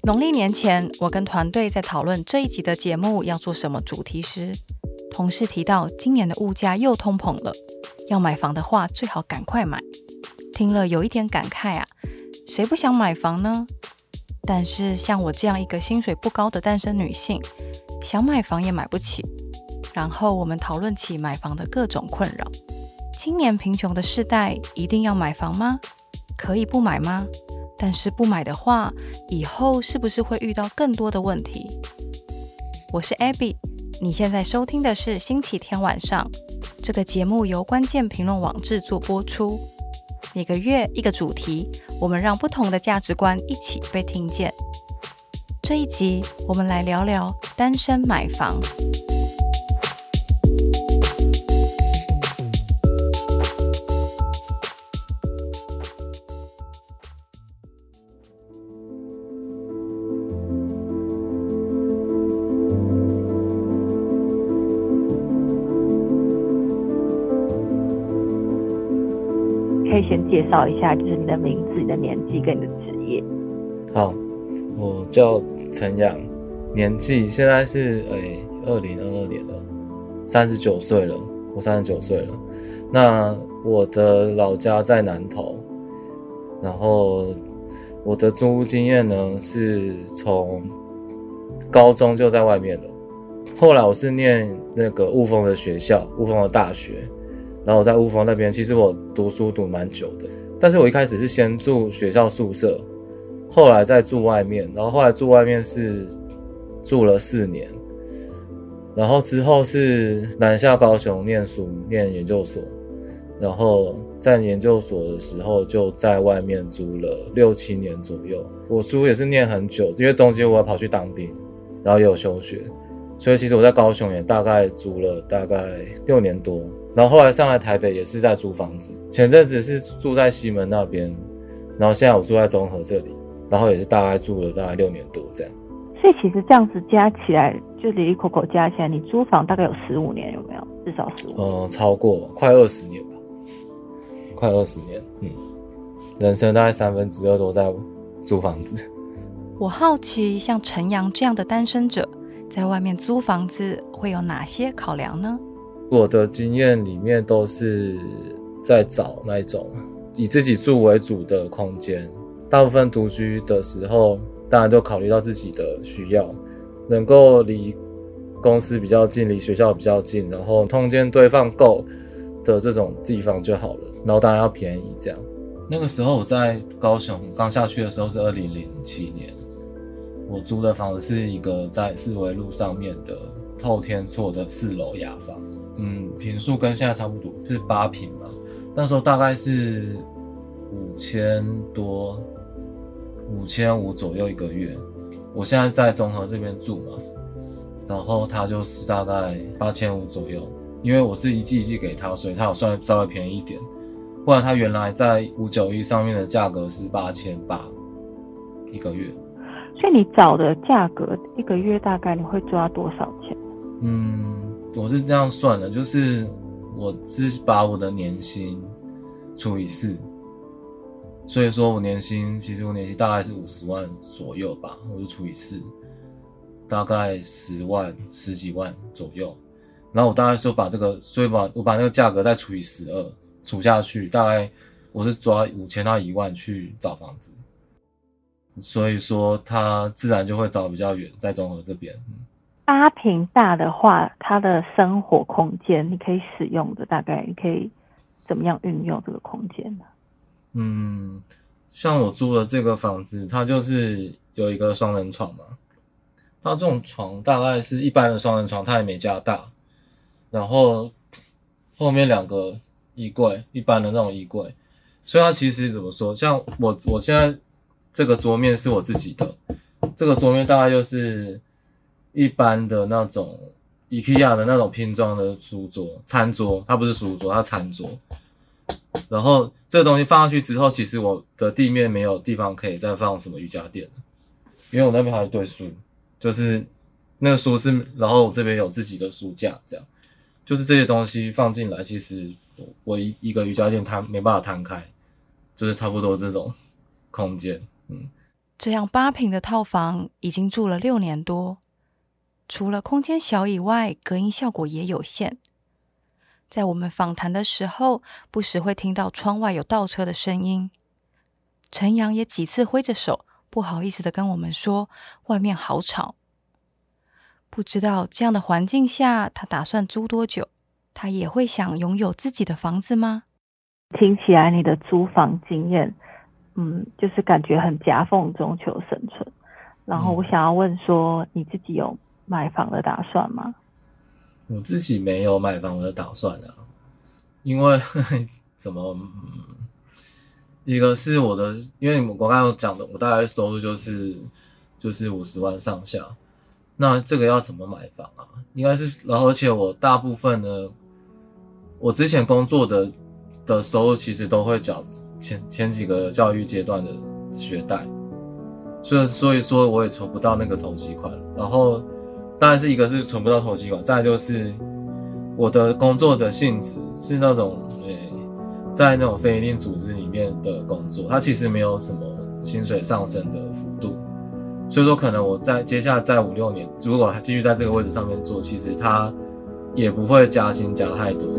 农历年前，我跟团队在讨论这一集的节目要做什么主题时，同事提到今年的物价又通膨了，要买房的话最好赶快买。听了有一点感慨啊，谁不想买房呢？但是像我这样一个薪水不高的单身女性，想买房也买不起。然后我们讨论起买房的各种困扰。今年贫穷的世代一定要买房吗？可以不买吗？但是不买的话，以后是不是会遇到更多的问题？我是 Abby， 你现在收听的是星期天晚上。这个节目由关键评论网制作播出。每个月一个主题，我们让不同的价值观一起被听见。这一集，我们来聊聊单身买房。 可以先介绍一下，就是你的名字、你的年纪跟你的职业。 好，我叫陈阳，年纪现在是2022年了，39岁了，我39岁了。那我的老家在南投，然后我的租屋经验呢是从高中就在外面了，后来我是念那个雾峰的学校，雾峰的大学。然后我在雾峰那边，其实我读书读蛮久的，但是我一开始是先住学校宿舍，后来再住外面，然后后来住外面是住了4年，然后之后是南下高雄念书，念研究所，然后在研究所的时候就在外面住了6、7年左右。我书也是念很久，因为中间我要跑去当兵，然后也有休学，所以其实我在高雄也大概租了大概6年多。然后后来上来台北也是在租房子，前阵子是住在西门那边，然后现在我住在中和这里，然后也是大概住了大概6年多这样。 所以其实这样子加起来，就里里口口加起来，你租房大概有15年，有没有？至少15年。 超过快20年吧，快20年。人生大概2/3都在租房子。 我好奇，像陈阳这样的单身者，在外面租房子会有哪些考量呢？ 我的经验里面都是在找那种以自己住为主的空间，大部分独居的时候当然都考虑到自己的需要，能够离公司比较近，离学校比较近，然后空间堆放够的这种地方就好了，然后当然要便宜这样。那个时候我在高雄刚下去的时候是2007年，我租的房子是一个在四维路上面的透天厝的4楼雅房，坪数跟现在差不多，是8坪嘛。那时候大概是5000多，5500左右一个月。我现在在中和这边住嘛，然后他就是大概8500左右，因为我是一季一季给他，所以他有算稍微便宜一点。不然他原来在591上面的价格是8800一个月。 所以你找的价格一个月大概你会抓多少钱？ 我是这样算的，就是我是把我的年薪除以4，所以说其实我年薪大概是50万左右吧，我就除以4，大概10万、10几万左右。然后我大概说所以我把那个价格再除以12，除下去，大概我是抓5000到1万去找房子。所以说他自然就会找比较远，在中和这边。 8坪大的话，它的生活空间你可以使用的大概你可以怎么样运用这个空间呢？ 像我租的这个房子，它就是有一个双人床嘛。它这种床大概是一般的双人床，它也没加大，然后后面2个衣柜，一般的那种衣柜。所以它其实怎么说，像我现在这个桌面是我自己的，这个桌面大概就是一般的那种 IKEA 的那种拼装的餐桌，它不是书桌，它餐桌。然后这个东西放上去之后，其实我的地面没有地方可以再放什么瑜伽垫了，因为我那边还有一堆书，就是那个书是，然后我这边有自己的书架，这样就是这些东西放进来，其实我一个瑜伽垫它没办法摊开，就是差不多这种空间。 这样8坪的套房已经住了6年多，除了空间小以外，隔音效果也有限。在我们访谈的时候，不时会听到窗外有倒车的声音。陈阳也几次挥着手，不好意思的跟我们说，外面好吵。不知道这样的环境下，他打算租多久？他也会想拥有自己的房子吗？ 听起来你的租房经验，就是感觉很夹缝中求生存。然后我想要问说，你自己有买房的打算吗？ 我自己没有买房的打算啊，因为一个是我的，因为我刚刚有讲的，我大概收入就是50万上下。那这个要怎么买房啊？应该是，然后而且我大部分呢，我之前工作的收入其实都会缴前几个教育阶段的学贷，所以说我也存不到那个头期款。然后当然是一个是存不到头期款，再来就是我的工作的性质是那种在那种非营利组织里面的工作，它其实没有什么薪水上升的幅度。所以说可能我在接下来在5-6年，如果还继续在这个位置上面做，其实它也不会加薪加太多。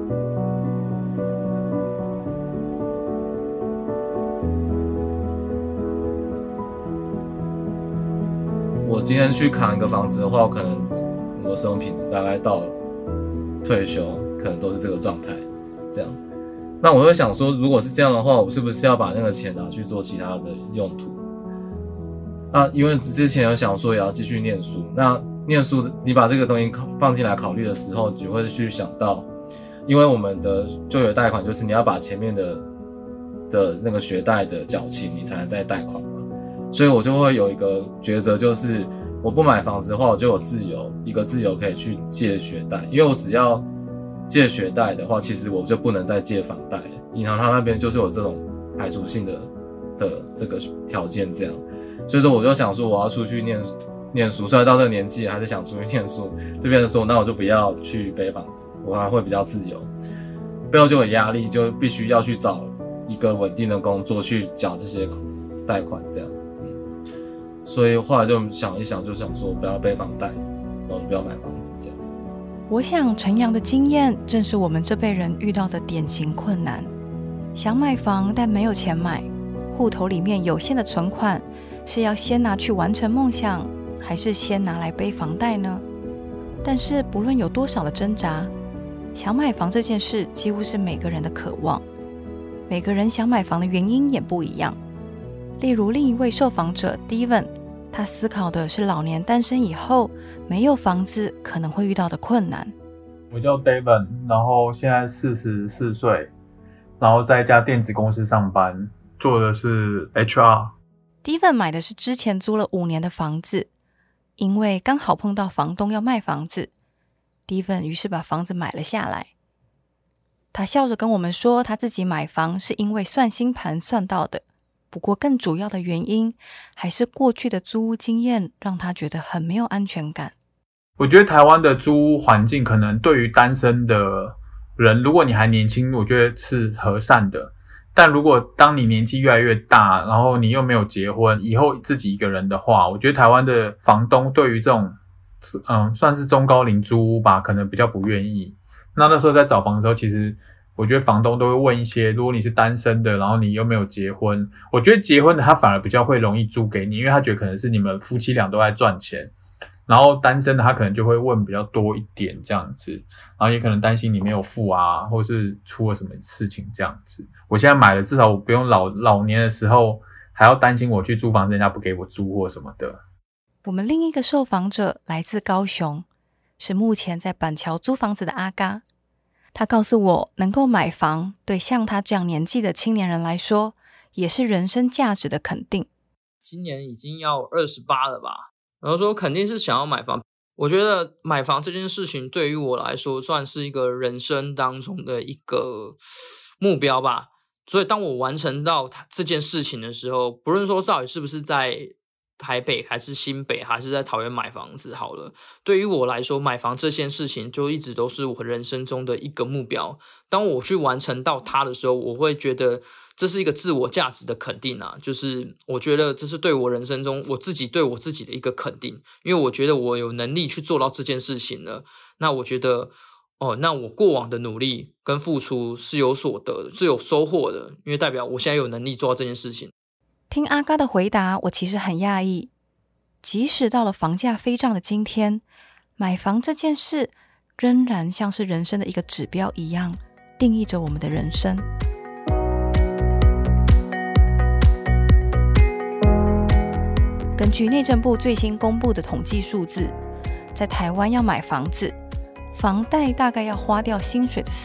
我今天去扛一个房子的话，我可能我的生活品质大概到退休可能都是这个状态这样。那我会想说，如果是这样的话，我是不是要把那个钱拿去做其他的用途？因为之前有想说也要继续念书，那念书你把这个东西放进来考虑的时候，你就会去想到，因为我们的就业贷款就是你要把前面的那个学贷的缴清，你才能再贷款嘛。所以我就会有一个抉择，就是我不买房子的话，我就有一个自由可以去借学贷，因为我只要借学贷的话，其实我就不能再借房贷了，银行它那边就是有这种排除性的这个条件这样。所以说我就想说我要出去念书，虽然到这个年纪还是想出去念书，这边的说那我就不要去背房子，我还会比较自由，背后就有压力，就必须要去找一个稳定的工作去缴这些贷款这样。所以后来就想一想，就想说不要背房贷，然后不要买房子这样。 我想陈阳的经验正是我们这辈人遇到的典型困难，想买房但没有钱买，户头里面有限的存款是要先拿去完成梦想，还是先拿来背房贷呢？但是不论有多少的挣扎，想买房这件事几乎是每个人的渴望，每个人想买房的原因也不一样。例如另一位受访者 Steven， 他思考的是老年单身以后没有房子可能会遇到的困难。 我叫 David， 然后现在44岁，然后在一家电子公司上班，做的是 HR。Steven 买的是之前租了5年的房子，因为刚好碰到房东要卖房子， Steven 于是把房子买了下来。他笑着跟我们说，他自己买房是因为算星盘算到的，不过更主要的原因还是过去的租屋经验让他觉得很没有安全感。 我觉得台湾的租屋环境可能对于单身的人，如果你还年轻，我觉得是和善的。但如果当你年纪越来越大，然后你又没有结婚，以后自己一个人的话，我觉得台湾的房东对于这种算是中高龄租屋吧，可能比较不愿意。那时候在找房的时候，其实我觉得房东都会问一些，如果你是单身的，然后你又没有结婚，我觉得结婚的他反而比较会容易租给你，因为他觉得可能是你们夫妻俩都在赚钱，然后单身的他可能就会问比较多一点这样子，然后也可能担心你没有付啊，或是出了什么事情这样子。我现在买了，至少我不用老年的时候还要担心我去租房子人家不给我租或什么的。 我们另一个受访者来自高雄，是目前在板桥租房子的阿嘎。他告诉我，能够买房对像他这样年纪的青年人来说，也是人生价值的肯定。 今年已经要28了吧，然后说肯定是想要买房。我觉得买房这件事情对于我来说算是一个人生当中的一个目标吧。所以当我完成到这件事情的时候，不论说到底是不是在台北还是新北还是在桃园买房子好了，对于我来说，买房这件事情就一直都是我人生中的一个目标。当我去完成到它的时候，我会觉得这是一个自我价值的肯定啊，就是我觉得这是对我人生中我自己对我自己的一个肯定，因为我觉得我有能力去做到这件事情了。那我觉得那我过往的努力跟付出是有所得的，是有收获的，因为代表我现在有能力做到这件事情。 听阿嘎的回答，我其实很讶异，即使到了房价飞涨的今天，买房这件事仍然像是人生的一个指标一样，定义着我们的人生。根据内政部最新公布的统计数字，在台湾要买房子，房贷大概要花掉薪水的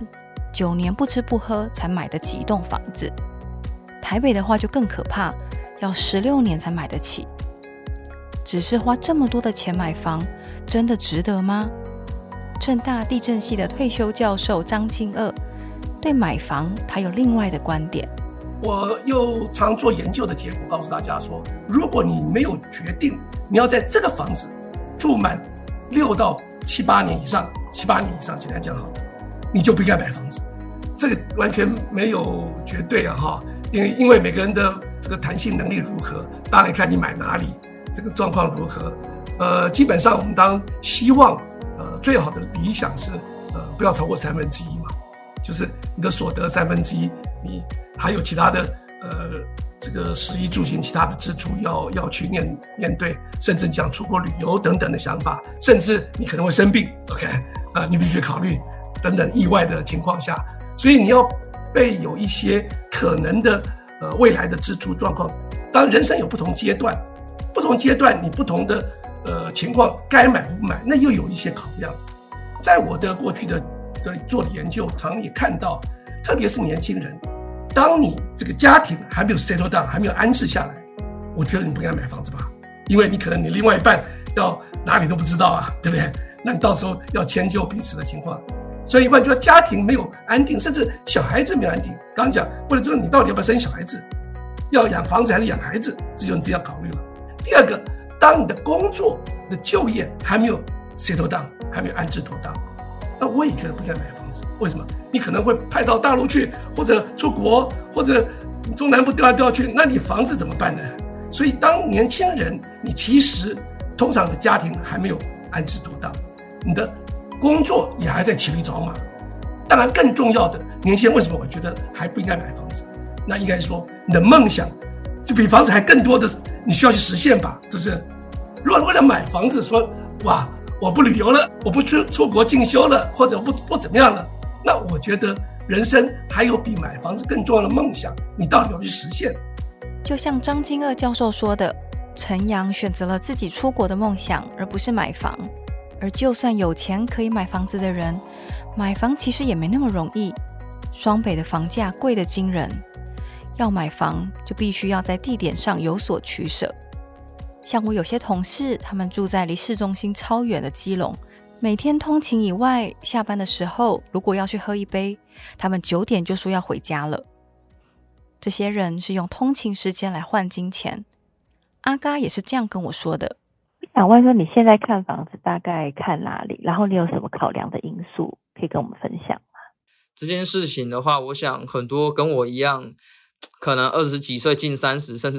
40%，9年不吃不喝才买得起一栋房子。台北的话就更可怕，要16年才买得起。只是花这么多的钱买房，真的值得吗？政大地政系的退休教授张金锷对买房他有另外的观点。 我又常做研究的结果告诉大家说，如果你没有决定你要在这个房子住满6到7-8年以上，7-8年以上简单讲好，你就不应该买房子。这个完全没有绝对啊，因为每个人的这个弹性能力如何，当然看你买哪里，这个状况如何。基本上我们当希望最好的理想是不要超过1/3嘛，就是你的所得1/3，你还有其他的这个食衣住行其他的支出要去面对，甚至讲出国旅游等等的想法，甚至你可能会生病 ，OK 你必须考虑等等意外的情况下，所以你要备有一些可能的未来的支出状况。当然人生有不同阶段你不同的情况该买不买，那又有一些考量。在我的过去的做的研究，常也看到，特别是年轻人，当你这个家庭还没有 settle down， 还没有安置下来，我觉得你不应该买房子吧，因为你可能你另外一半要哪里都不知道啊，对不对？那你到时候要迁就彼此的情况，所以换句话说，家庭没有安定，甚至小孩子没有安定。刚刚讲，为了这个你到底要不要生小孩子，要养房子还是养孩子，这就你自己要考虑了。第二个，当你的工作的就业还没有 settle down， 还没有安置妥当，那我也觉得不应该买房子。为什么？你可能会派到大陆去，或者出国，或者中南部调来调去，那你房子怎么办呢？所以当年轻人，你其实通常的家庭还没有安置妥当，你的工作也还在骑驴找马。当然更重要的，年轻人为什么我觉得还不应该买房子？那应该说你的梦想就比房子还更多的你需要去实现吧，是不是？如果为了买房子说哇我不旅游了，我不出国进修了，或者我不怎么样了，那我觉得人生还有比买房子更重要的梦想，你到底要去实现。 就像张金锷教授说的，陈阳选择了自己出国的梦想，而不是买房。而就算有钱可以买房子的人，买房其实也没那么容易。双北的房价贵得惊人，要买房就必须要在地点上有所取舍。像我有些同事，他们住在离市中心超远的基隆，每天通勤以外，下班的时候如果要去喝一杯，他们9点就说要回家了。这些人是用通勤时间来换金钱。阿嘎也是这样跟我说的。 我想问说，你现在看房子大概看哪里？然后你有什么考量的因素可以跟我们分享吗？ 这件事情的话，我想很多跟我一样，可能20几岁近30，甚至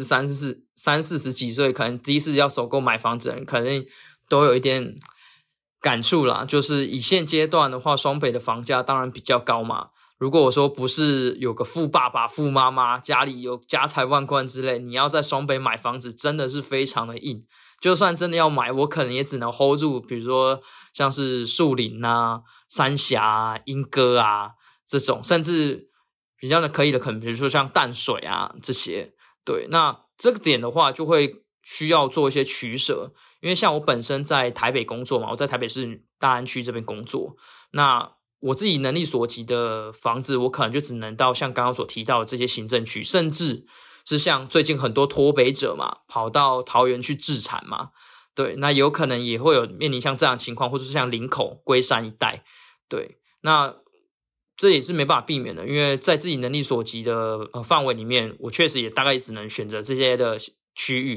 30-40几岁，可能第一次要首购买房子的人，可能都有一点感触啦。就是以现阶段的话，双北的房价当然比较高嘛。如果我说不是有个富爸爸、富妈妈，家里有家财万贯之类，你要在双北买房子真的是非常的硬。就算真的要买，我可能也只能 hold 住，比如说像是树林啊、三峡啊、莺歌啊这种，甚至比较可以的，可能比如说像淡水啊这些。对，那这个点的话，就会需要做一些取舍。因为像我本身在台北工作嘛，我在台北市大安区这边工作，那我自己能力所及的房子，我可能就只能到像刚刚所提到的这些行政区，甚至是像最近很多脱北者嘛，跑到桃园去置产嘛，对，那有可能也会有面临像这样的情况，或者是像林口、龟山一带，对，那这也是没办法避免的，因为在自己能力所及的范围里面，我确实也大概只能选择这些的区域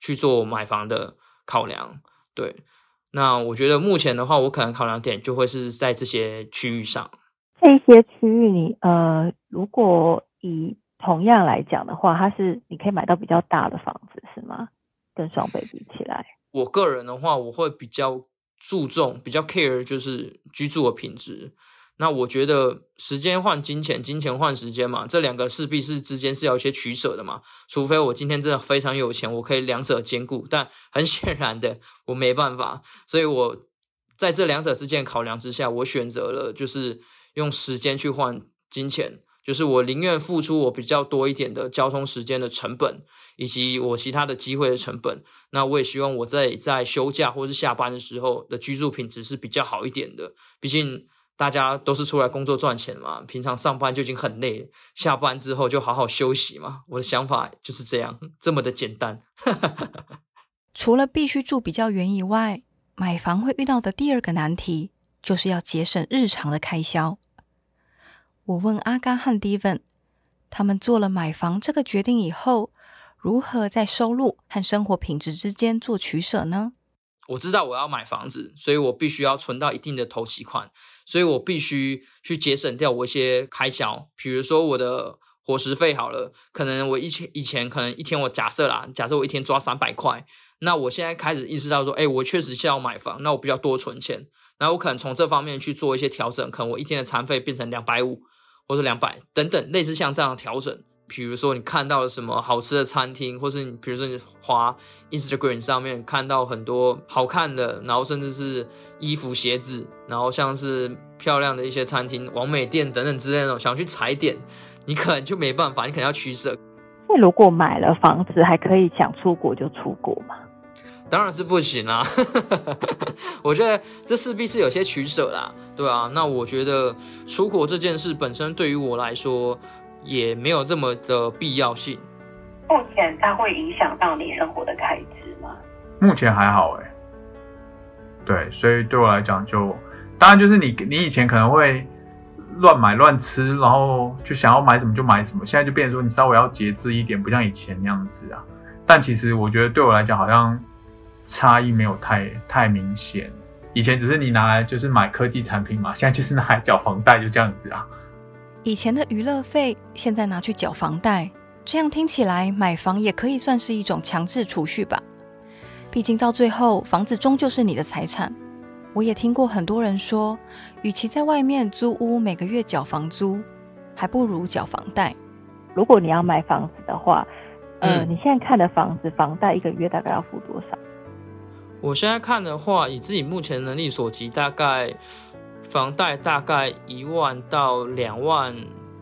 去做买房的考量。对，那我觉得目前的话，我可能考量点就会是在这些区域上。 这些区域你如果以同样来讲的话，你可以买到比较大的房子是吗？跟双北比起来， 我个人的话，我会比较注重、比较 care 就是居住的品质。那我觉得时间换金钱，金钱换时间嘛，这两个势必是之间是要有一些取舍的嘛。除非我今天真的非常有钱，我可以两者兼顾，但很显然的我没办法，所以我在这两者之间考量之下，我选择了就是用时间去换金钱，就是我宁愿付出我比较多一点的交通时间的成本，以及我其他的机会的成本。那我也希望我在休假或是下班的时候的居住品质是比较好一点的，毕竟大家都是出来工作赚钱嘛，平常上班就已经很累了，下班之后就好好休息嘛。我的想法就是这样，这么的简单。 除了必须住比较远以外，买房会遇到的第二个难题就是要节省日常的开销。我问阿嘎和 Steven， 他们做了买房这个决定以后，如何在收入和生活品质之间做取舍呢？ 我知道我要买房子，所以我必须要存到一定的头期款，所以我必须去节省掉我一些开销，比如说我的伙食费好了，可能我以前可能一天我假设我一天抓300块，那我现在开始意识到说，我确实是要买房，那我比较多存钱，然后我可能从这方面去做一些调整，可能我一天的餐费变成250或者200等等，类似像这样的调整。比如说你看到了什么好吃的餐厅，或是比如说你滑 Instagram 上面看到很多好看的，然后甚至是衣服鞋子，然后像是漂亮的一些餐厅网美店等等之类的，想去踩点，你可能就没办法，你可能要取舍。 那如果买了房子还可以想出国就出国吗？ 当然是不行啦我觉得这势必是有些取舍啦，对啊。那我觉得出国这件事本身对于我来说也没有这么的必要性。 目前它会影响到你生活的开支吗？ 目前还好对，所以对我来讲当然就是你以前可能会乱买乱吃，然后就想要买什么就买什么，现在就变成说你稍微要节制一点，不像以前那样子啊。但其实我觉得对我来讲好像差异没有太明显，以前只是你拿来就是买科技产品嘛，现在就是拿来缴房贷，就这样子啊。 以前的娱乐费现在拿去缴房贷，这样听起来买房也可以算是一种强制储蓄吧。毕竟到最后房子终究是你的财产。我也听过很多人说，与其在外面租屋每个月缴房租，还不如缴房贷。 如果你要买房子的话，你现在看的房子房贷一个月大概要付多少？ 我现在看的话，以自己目前能力所及，大概房贷大概1万到2万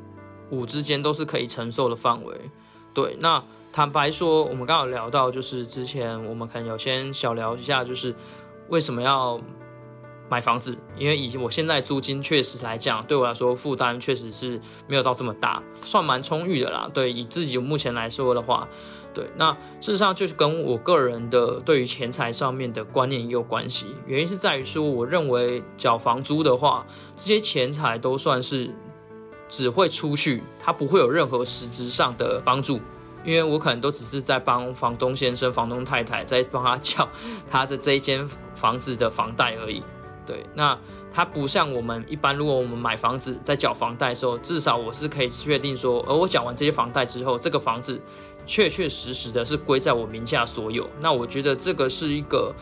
5之间都是可以承受的范围。对，那坦白说，我们刚刚有聊到，就是之前我们可能有先小聊一下，就是为什么要买房子，因为以我现在租金确实来讲，对我来说负担确实是没有到这么大，算蛮充裕的啦。对，以自己目前来说的话，对，那事实上就是跟我个人的对于钱财上面的观念也有关系。原因是在于说，我认为缴房租的话，这些钱财都算是只会出去，它不会有任何实质上的帮助。因为我可能都只是在帮房东先生、房东太太在帮他缴他的这一间房子的房贷而已。对，那它不像我们一般，如果我们买房子在缴房贷的时候，至少我是可以确定说，而我缴完这些房贷之后，这个房子确确实实的是归在我名下所有。那我觉得这个是一个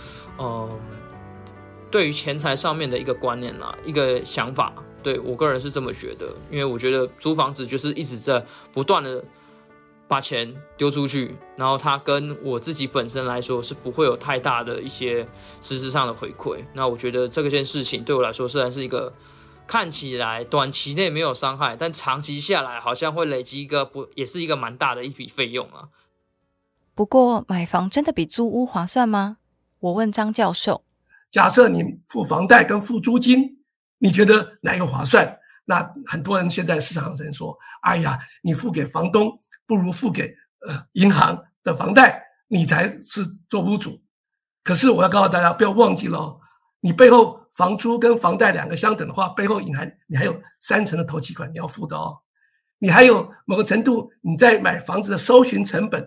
对于钱财上面的一个观念啦，一个想法。对，我个人是这么觉得，因为我觉得租房子就是一直在不断的把钱丢出去，然后它跟我自己本身来说是不会有太大的一些实质上的回馈。那我觉得这件事情对我来说虽然是一个看起来短期内没有伤害，但长期下来好像会累积也是一个蛮大的一笔费用啊。 不过买房真的比租屋划算吗？我问张教授。 假设你付房贷跟付租金，你觉得哪一个划算？那很多人现在市场上说，哎呀，你付给房东不如付给银行的房贷，你才是做屋主。可是我要告诉大家，不要忘记了，你背后房租跟房贷两个相等的话，背后你还有3成的头期款你要付的哦。你还有某个程度你在买房子的搜寻成本，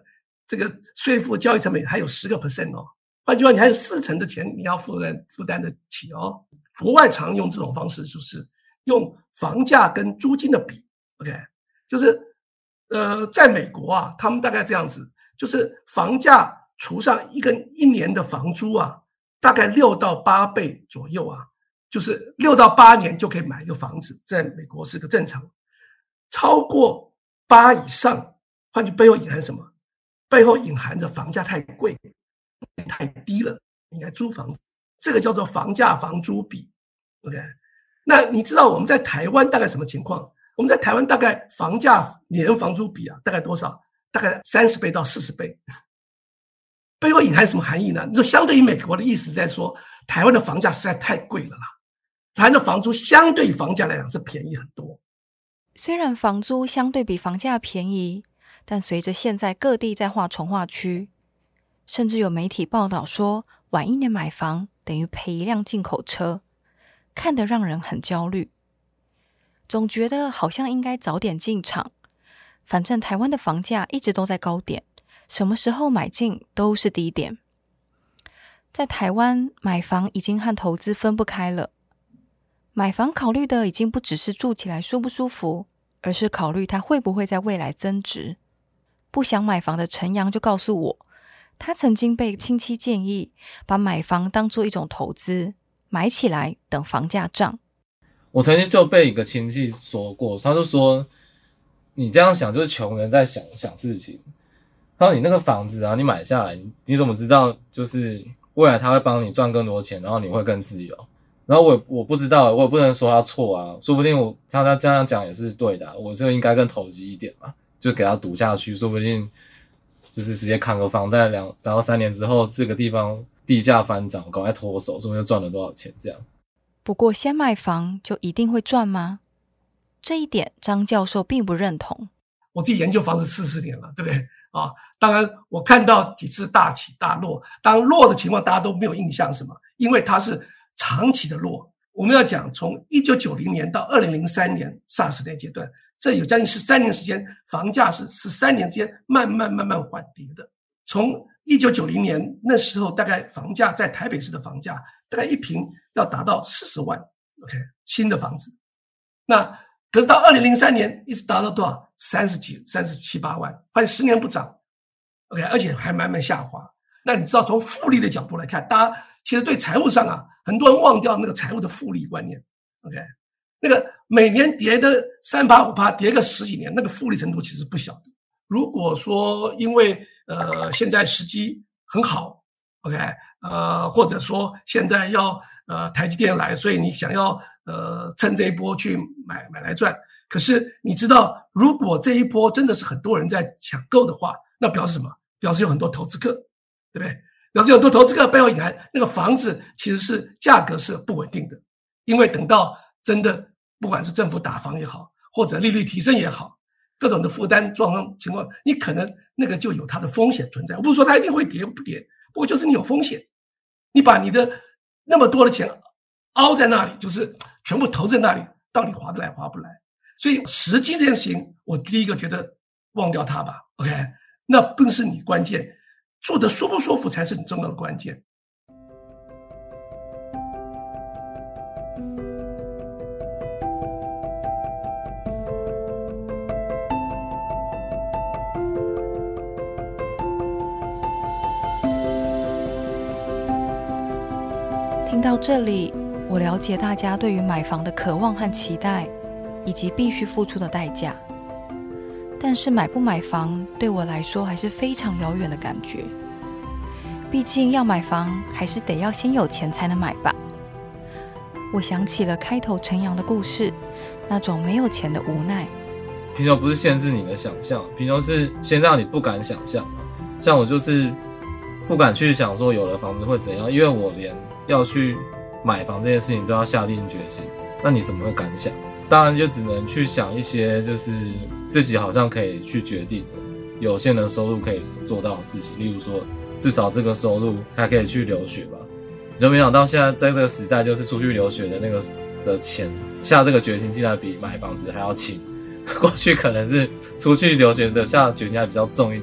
这个税负交易成本还有10% 哦。换句话，你还有40%的钱你要负担得起哦。国外常用这种方式，就是用房价跟租金的比 ，OK， 就是在美国啊，他们大概这样子，就是房价除上一年的房租啊，大概6到8倍左右啊，就是6到8年就可以买一个房子，在美国是个正常。超过8以上，换句背后隐含什么？背后隐含着房价太贵。太低了，应该租房子，这个叫做房价房租比 ，OK？ 那你知道我们在台湾大概什么情况？我们在台湾大概房价年房租比啊，大概多少？大概30倍到40倍。背后隐含什么含义呢？你说相对于美国的意思在说，台湾的房价实在太贵了啦，台湾的房租相对于房价来讲是便宜很多。 虽然房租相对比房价便宜，但随着现在各地在划重划区，甚至有媒体报道说，晚1年买房等于赔一辆进口车，看得让人很焦虑。总觉得好像应该早点进场，反正台湾的房价一直都在高点，什么时候买进都是低点。在台湾买房已经和投资分不开了，买房考虑的已经不只是住起来舒不舒服，而是考虑它会不会在未来增值。不想买房的陈阳就告诉我，他曾经被亲戚建议把买房当作一种投资，买起来等房价涨。 我曾经就被一个亲戚说过，他就说你这样想就是穷人在想事情。他说你那个房子啊，你买下来，你怎么知道就是未来他会帮你赚更多钱，然后你会更自由？然后我不知道，我也不能说他错啊，说不定他这样讲也是对的啊，我就应该更投机一点嘛，就给他赌下去，说不定就是直接扛个房贷2到3年之后，这个地方地价翻涨，赶快脱手，说不定就赚了多少钱这样。 不过先买房就一定会赚吗？这一点张教授并不认同。 我自己研究房子40年了，对不对啊？当然我看到几次大起大落，当然落的情况大家都没有印象，什么？因为它是长期的落。我们要讲从1990年到2003年 SARS 那阶段，这有将近13年时间，房价是13年之间慢慢缓跌的。从1990年那时候，大概房价在台北市的房价大概一坪要达到40万 ，OK， 新的房子。那可是到2003年一直达到多少？37、8万，换10年不涨 ，OK， 而且还慢慢下滑。那你知道从复利的角度来看，大家其实对财务上啊，很多人忘掉那个财务的复利观念 ，OK， 那个每年跌的3%、5%，跌个10几年，那个复利程度其实不小的。如果说因为现在时机很好 ，OK， 或者说现在要台积电来，所以你想要趁这一波去买来赚。可是你知道，如果这一波真的是很多人在抢购的话，那表示什么？表示有很多投资客，对不对？表示有很多投资客背后隐含那个房子其实是价格是不稳定的，因为等到真的不管是政府打房也好，或者利率提升也好，各种的负担状况情况，你可能那个就有它的风险存在。我不是说它一定会跌不跌，不过就是你有风险，你把你的那么多的钱凹在那里，就是全部投在那里，到底划得来划不来？所以时机这件事情，我第一个觉得忘掉它吧 ，OK， 那不是你关键，住得舒不舒服才是你重要的关键。 听到这里，我了解大家对于买房的渴望和期待，以及必须付出的代价。但是买不买房对我来说还是非常遥远的感觉。毕竟要买房还是得要先有钱才能买吧。我想起了开头陈阳的故事，那种没有钱的无奈。 贫穷不是限制你的想象，贫穷是先让你不敢想象。像我就是不敢去想说有了房子会怎样，因为我连要去买房这件事情都要下定决心，那你怎么会敢想？当然就只能去想一些就是自己好像可以去决定的有限的收入可以做到的事情，例如说至少这个收入还可以去留学吧。你就没想到现在在这个时代，就是出去留学的那个的钱下这个决心竟然比买房子还要轻。过去可能是出去留学的下决心还比较重一点，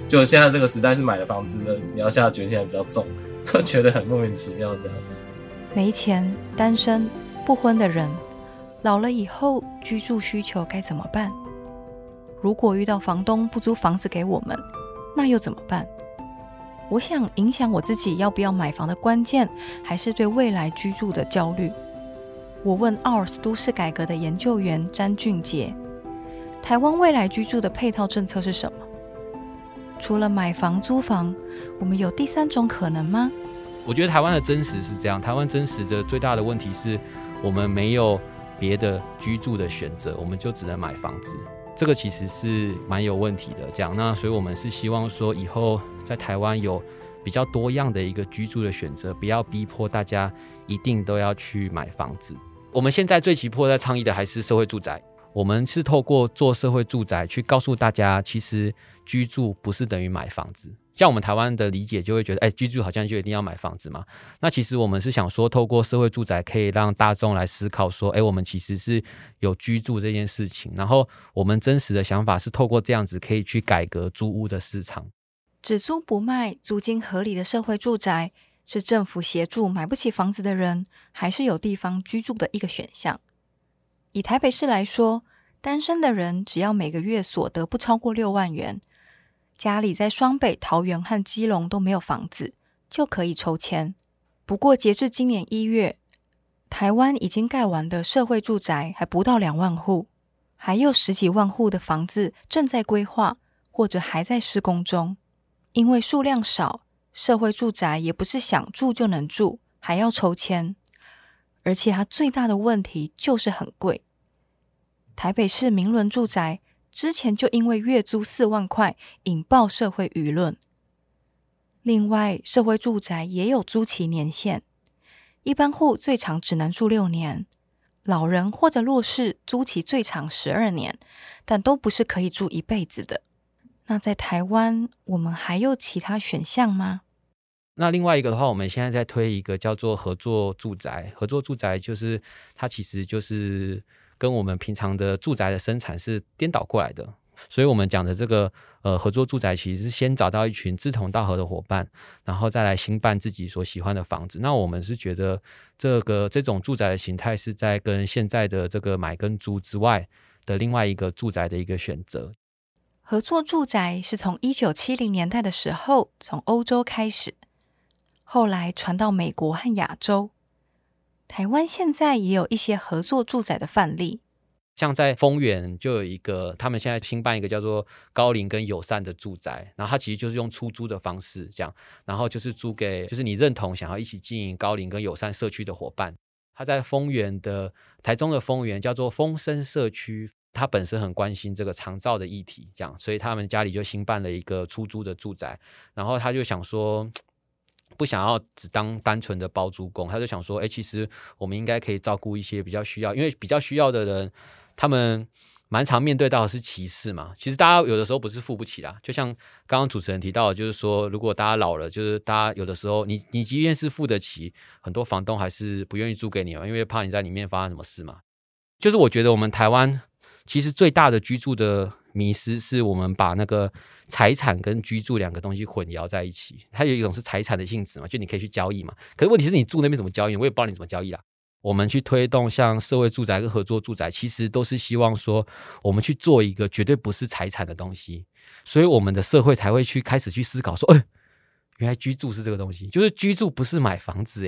就现在这个时代是买了房子的，你要下的决心还比较重，就觉得很莫名其妙这样。 没钱、单身、不婚的人，老了以后居住需求该怎么办？如果遇到房东不租房子给我们，那又怎么办？我想影响我自己要不要买房的关键，还是对未来居住的焦虑。我问 OURS 都市改革的研究员詹俊杰，台湾未来居住的配套政策是什么？除了买房租房，我们有第三种可能吗？ 我觉得台湾的真实是这样，台湾真实的最大的问题是我们没有别的居住的选择，我们就只能买房子，这个其实是蛮有问题的这样。那所以我们是希望说以后在台湾有比较多样的一个居住的选择，不要逼迫大家一定都要去买房子。我们现在最急迫在倡议的还是社会住宅，我们是透过做社会住宅去告诉大家，其实居住不是等于买房子。像我们台湾的理解就会觉得，居住好像就一定要买房子嘛。那其实我们是想说，透过社会住宅可以让大众来思考说，我们其实是有居住这件事情。然后我们真实的想法是透过这样子可以去改革租屋的市场。 只租不卖、租金合理的社会住宅，是政府协助买不起房子的人，还是有地方居住的一个选项。以台北市来说，单身的人只要每个月所得不超过6万元，家里在双北、桃园和基隆都没有房子，就可以抽签。不过截至今年1月，台湾已经盖完的社会住宅还不到2万户，还有10几万户的房子正在规划或者还在施工中。因为数量少，社会住宅也不是想住就能住，还要抽签。而且它最大的问题就是很贵。台北市明伦住宅之前就因为月租4万块引爆社会舆论。另外，社会住宅也有租期年限，一般户最长只能住6年，老人或者弱势租期最长12年，但都不是可以住一辈子的。那在台湾，我们还有其他选项吗？ 那另外一个的话，我们现在在推一个叫做合作住宅。合作住宅就是它其实就是跟我们平常的住宅的生产是颠倒过来的。所以我们讲的这个合作住宅其实是先找到一群志同道合的伙伴，然后再来兴办自己所喜欢的房子。那我们是觉得这种住宅的形态是在跟现在的这个买跟租之外的另外一个住宅的一个选择。 合作住宅是从1970年代的时候从欧洲开始，后来传到美国和亚洲。台湾现在也有一些合作住宅的范例， 像在丰原就有一个，他们现在新办一个叫做高龄跟友善的住宅，然后它其实就是用出租的方式这样，然后就是租给就是你认同想要一起经营高龄跟友善社区的伙伴。他在台中的丰原叫做丰生社区，他本身很关心这个长照的议题这样，所以他们家里就新办了一个出租的住宅。然后他就想说不想要只当单纯的包租公，他就想说其实我们应该可以照顾一些比较需要，因为比较需要的人他们蛮常面对到的是歧视嘛。其实大家有的时候不是付不起啦，就像刚刚主持人提到的，就是说如果大家老了，就是大家有的时候你即便是付得起，很多房东还是不愿意租给你嘛，因为怕你在里面发生什么事嘛。就是我觉得我们台湾其实最大的居住的迷思是我们把那个财产跟居住两个东西混淆在一起。它有一种是财产的性质嘛，就你可以去交易嘛，可是问题是你住那边怎么交易，我也不知道你怎么交易啦。我们去推动像社会住宅跟合作住宅，其实都是希望说我们去做一个绝对不是财产的东西，所以我们的社会才会去开始去思考说原来居住是这个东西，就是居住不是买房子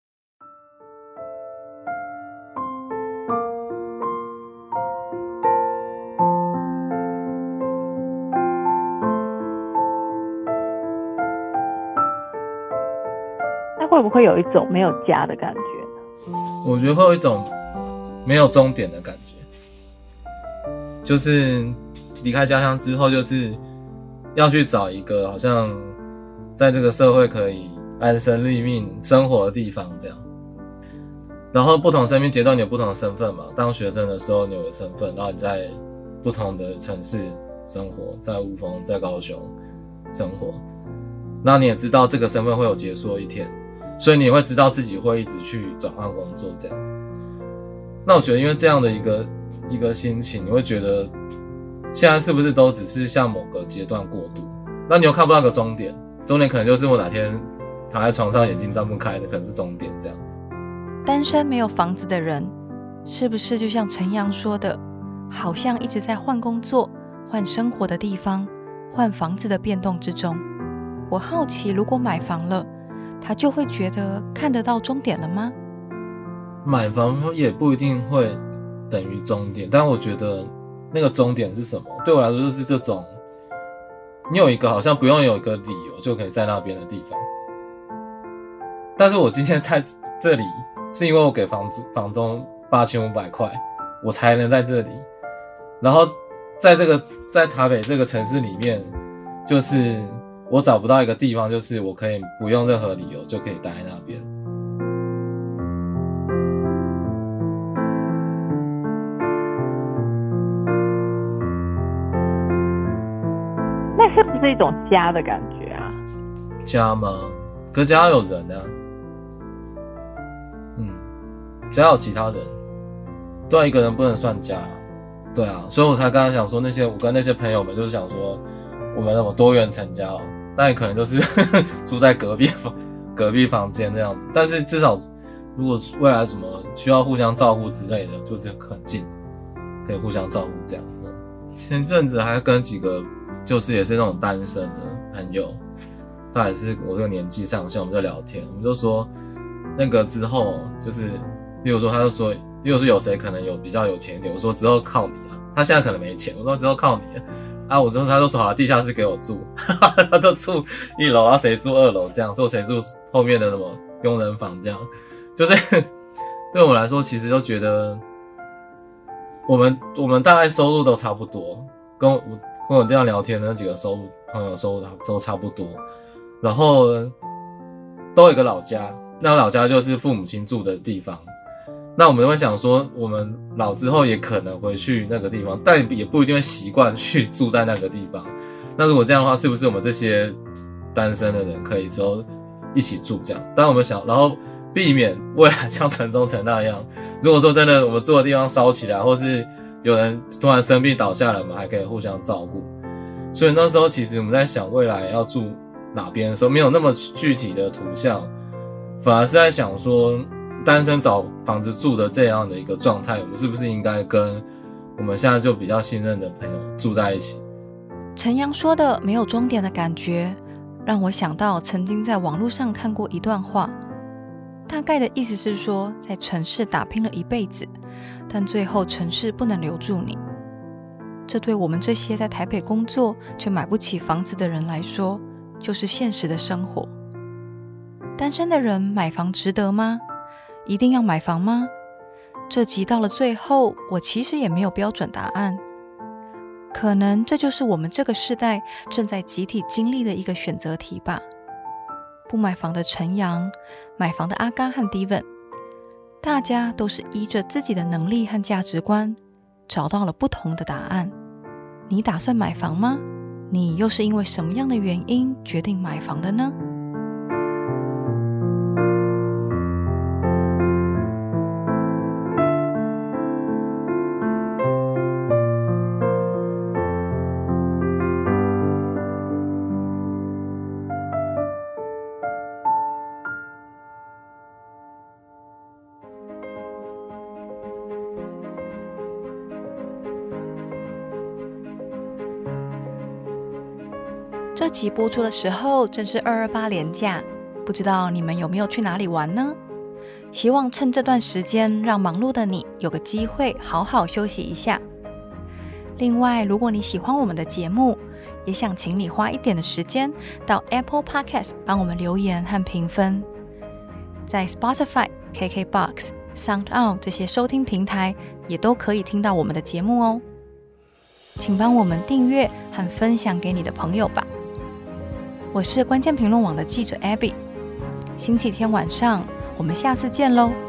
那会不会有一种没有家的感觉？ 我觉得会有一种没有终点的感觉，就是离开家乡之后，就是要去找一个好像在这个社会可以安身立命生活的地方这样。然后不同生命阶段你有不同的身份嘛，当学生的时候你有个身份，然后你在不同的城市生活，在雾峰在高雄生活，那你也知道这个身份会有结束的一天，所以你也会知道自己会一直去转换工作这样。那我觉得因为这样的一个心情，你会觉得现在是不是都只是像某个阶段过渡， 那你又看不到个终点，终点可能就是我哪天躺在床上眼睛张不开的，可能是终点这样。 单身没有房子的人，是不是就像陈阳说的，好像一直在换工作、换生活的地方、换房子的变动之中？我好奇，如果买房了，他就会觉得看得到终点了吗？ 买房也不一定会等于终点，但我觉得那个终点是什么？对我来说就是这种，你有一个好像不用有一个理由就可以在那边的地方。但是我今天在这里，是因为我给房东8500块，我才能在这里。然后在台北这个城市里面，就是我找不到一个地方，就是我可以不用任何理由就可以待在那边。 那是不是一种家的感觉啊？ 家吗？可是家有人啊。家有其他人，对啊，一个人不能算家。对啊，所以我才刚才想说我跟那些朋友们就是想说，我们那种多元成家但也可能就是住在隔壁房间这样子。但是至少如果未来什么需要互相照顾之类的，就是很近，可以互相照顾这样。前阵子还跟几个就是也是那种单身的朋友，他也是我这个年纪上下，我们在聊天，我们就说那个之后就是。例如说有谁可能比较有钱一点，我说之后靠你啊，他现在可能没钱，我说之后靠你啊，他就说好了，地下室给我住，他就住1楼，然后谁住2楼这样，说谁住后面的什么佣人房这样，就是对我来说，其实都觉得我们大概收入都差不多，跟我这样聊天的那几个朋友收入都差不多，然后都有一个老家，那老家就是父母亲住的地方。那我们会想说，我们老之后也可能回去那个地方，但也不一定会习惯去住在那个地方。那如果这样的话，是不是我们这些单身的人可以之后一起住这样？当然我们想，然后避免未来像城中城那样，如果说真的我们住的地方烧起来，或是有人突然生病倒下来，我们还可以互相照顾。所以那时候其实我们在想未来要住哪边的时候，没有那么具体的图像，反而是在想说，单身找房子住的这样的一个状态，我们是不是应该跟我们现在就比较信任的朋友住在一起？ 陈阳说的没有终点的感觉，让我想到曾经在网络上看过一段话，大概的意思是说，在城市打拼了一辈子，但最后城市不能留住你。这对我们这些在台北工作却买不起房子的人来说，就是现实的生活。单身的人买房值得吗？一定要买房吗？这集到了最后，我其实也没有标准答案。可能这就是我们这个世代正在集体经历的一个选择题吧。不买房的陈阳，买房的阿嘎和 Steven， 大家都是依着自己的能力和价值观，找到了不同的答案。你打算买房吗？你又是因为什么样的原因决定买房的呢？这集播出的时候正是228连假，不知道你们有没有去哪里玩呢？希望趁这段时间让忙碌的你有个机会好好休息一下。另外，如果你喜欢我们的节目，也想请你花一点的时间到 Apple Podcast 帮我们留言和评分。在 Spotify、KKBOX、SoundOn 这些收听平台也都可以听到我们的节目哦。请帮我们订阅和分享给你的朋友吧。我是关键评论网的记者 Abby， 星期天晚上我们下次见喽。